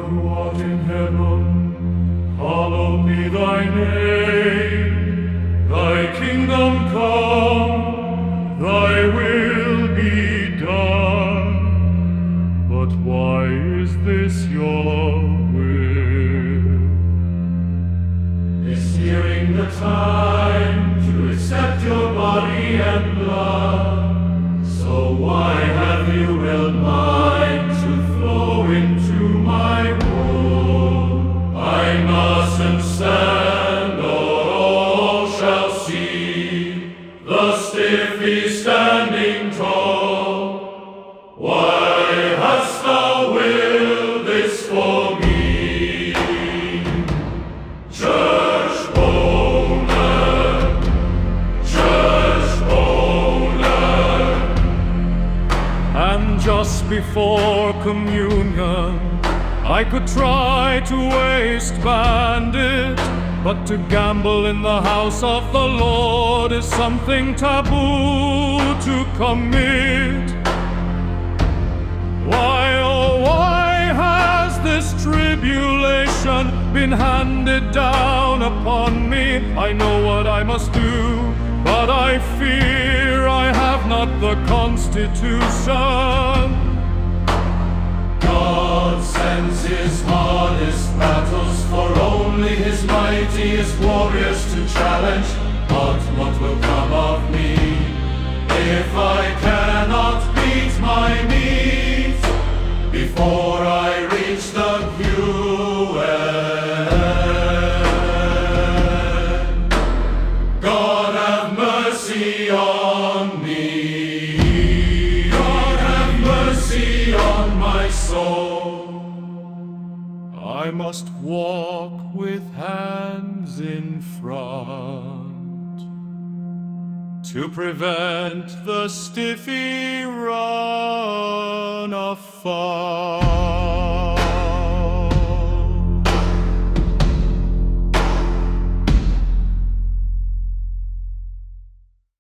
who art in heaven, hallowed be thy name. Thy kingdom come, thy will be done. But why is this your will? Is nearing the time to accept your body and blood. So why have you willed mine to flow into my womb? I mustn't stand, or all shall see the stiffy standing tall. Why hast thou willed this for me? Church owner, church owner. And just before communion, I could try to waistband it, but to gamble in the house of the Lord is something taboo to commit. Why, oh why has this tribulation been handed down upon me? I know what I must do, but I fear I have not the constitution. God sends his hardest battles for only his mightiest warriors to challenge. But what will come of me if I cannot beat my meat before I reach the UN? God have mercy on me. God have mercy on my soul. I must walk with hands in front to prevent the stiffy run afar.